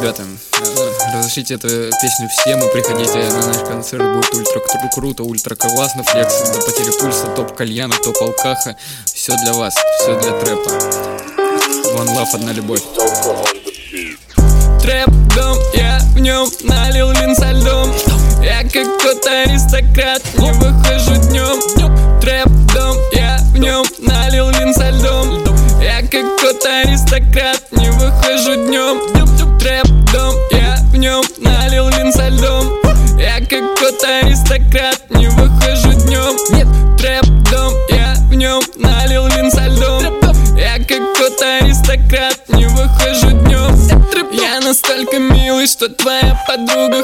Ребята, разрешите эту песню всем и приходите на наш концерт, будет ультра круто, ультра классно, флекс до потери пульса, топ кальяна, топ алкаха. Все для вас, все для трэпа. One love, одна любовь. Трэп-дом, я в нем налил вин со льдом. Я как кот аристократ, не выхожу днем. Трэп-дом, я в нем налил вин со льдом. Я как кот аристократ, не выхожу днем. Трэп-дом, я в нем налил вин со льдом. Я как кот аристократ, не выхожу днем. Трэп-дом, я в нем налил вин со льдом. Я как кот аристократ, не выхожу днем. Я настолько милый, что твоя подруга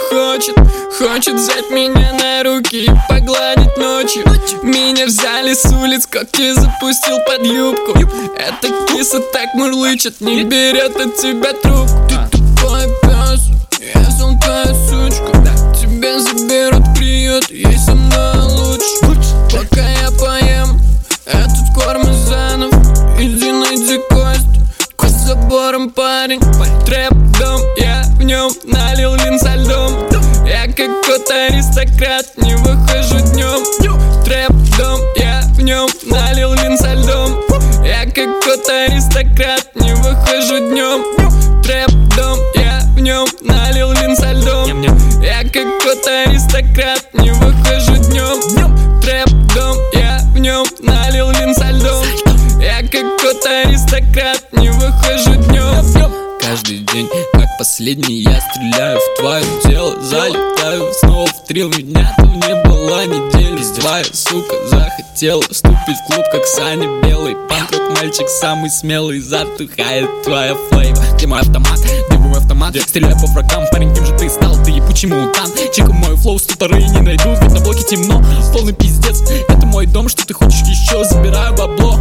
хочет взять меня на руки и погладить ночью. Меня взяли с улиц, когти запустил под юбку. Эта киса так мурлычет, не берет от тебя трубку. Ты тупой пес, я золотая сучка. Тебя заберут в приют, ей со мной лучше. Пока я поем этот корм из занов, иди найди кость под забором, парень. Трэп-дом, я в нем налил вин со льдом. Я как кот аристократ, не выхожу днем. Трэп-дом, я в нем налил вин со льдом. Я как кот аристократ, не выхожу днем. Трэп-дом, я в нем налил вин со льдом. Я как кот аристократ, не выхожу днем. Трэп-дом, я в нем налил вин со льдом. Я как кот аристократ, не выхожу днем. Каждый день, как последний, я стреляю в твое тело. Залетаю снова в трил, меня там не было недели. Твоя сука захотела вступить в клуб, как Саня Белый. Панк-рок мальчик самый смелый, затухает твоя флейва. Где мой автомат? Где мой автомат? Стреляю по врагам, парень, кем же ты стал? Ты ебучий мутант. Чекай мой флоу, стуторы не найдут, ведь на блоке темно. Полный пиздец, это мой дом, что ты хочешь еще? Забираю бабло.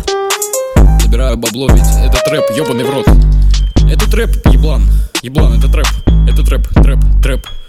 Забираю бабло, ведь это трэп, ебаный в рот. Это трэп, еблан, это трэп, трэп.